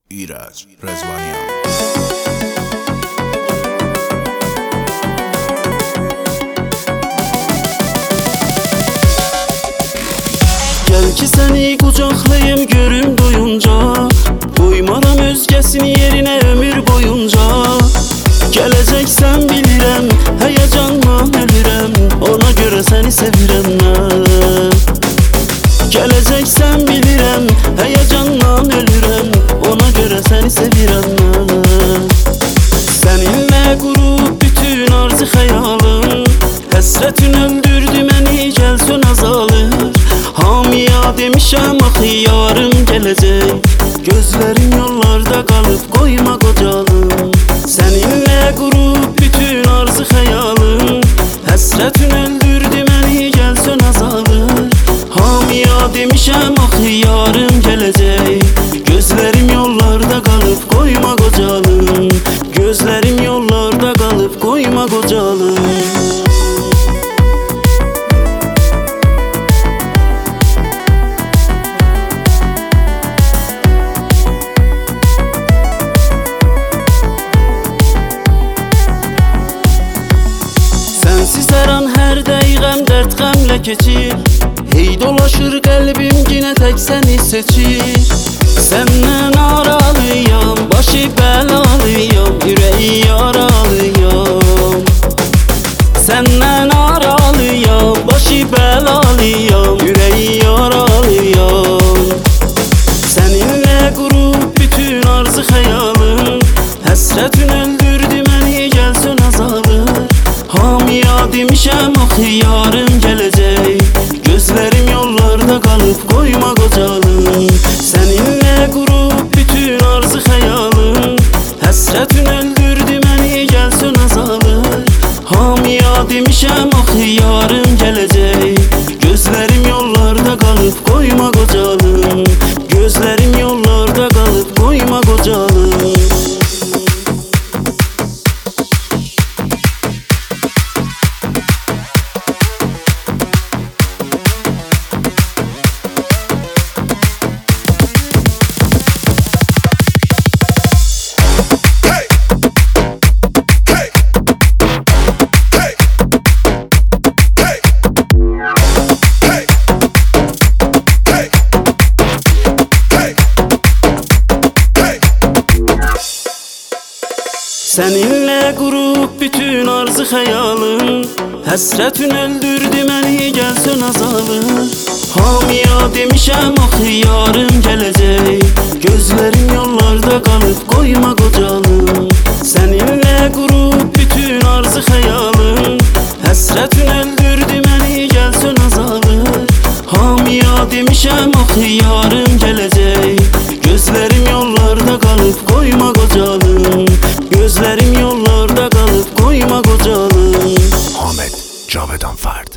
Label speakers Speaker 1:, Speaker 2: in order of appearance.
Speaker 1: İraj Rezvaniyan.
Speaker 2: Gel ki seni kucaklayım görüm doyunca, koymaram özgesini yerine ömür boyunca. Geleceksen bilirəm, heyecanla ölürəm, ona göre seni sevirəm mən. Geleceksen bilirəm, heyecanla ölürəm, ona göre seni sevirəm mən. Seninle kurup bütün arzu hayalım, həsrətin öldürdü məni, gəlsən azalır. Hamiya demişəm axı yarım gələcək, gözlerim yollarda kalıp koyma qocalım. Seninle kurup bütün arzu hayalım, həsrətin öldürdü məni, gəlsən azalır. Hamiya demişəm axı yarım gələcək, gözlerim yollarda kalıp koyma qocalım. Gözlerim yollarda kalıp koyma qocalım. Sensiz her an her dəqiqəm dərd qəmlə keçir, hey dolaşır qəlbim yine tek seni seçir. Səndən aralıyam, başı bəlalıyam, ürəyi yaralıyam. Səndən aralıyam, başı bəlalıyam, ürəyi yaralıyam. Seninle kurup bütün arzu hayalım, həsrətin öldürdü məni, gəlsən azalır. Hamiya demişəm axı yarım gələcək, gözlerim yollarda kalıp koyma qocalım. Seninle kurup bütün arzu hayalım, həsrətin öldürdü məni, gəlsən azalır. Hamiya demişəm axı yarım gələcək, gözlerim yollarda kalıp koyma qocalım. Gözlerim yollarda kalıp koyma qocalım. Seninle kurup bütün arzu hayalım, həsrətin öldürdü məni, gəlsən azalır. Hamiya demişəm axı yarım gələcək, gözlerim yollarda kalıp koyma qocalım. Seninle kurup bütün arzu hayalım, həsrətin öldürdü məni, gəlsən azalır. Hamiya demişəm axı yarım gələcək, gözlerim yollarda kalıp koyma qocalım. Gözlerim yollarda kalıp koyma qocalım.
Speaker 1: Ahmet Cavedan Ferd.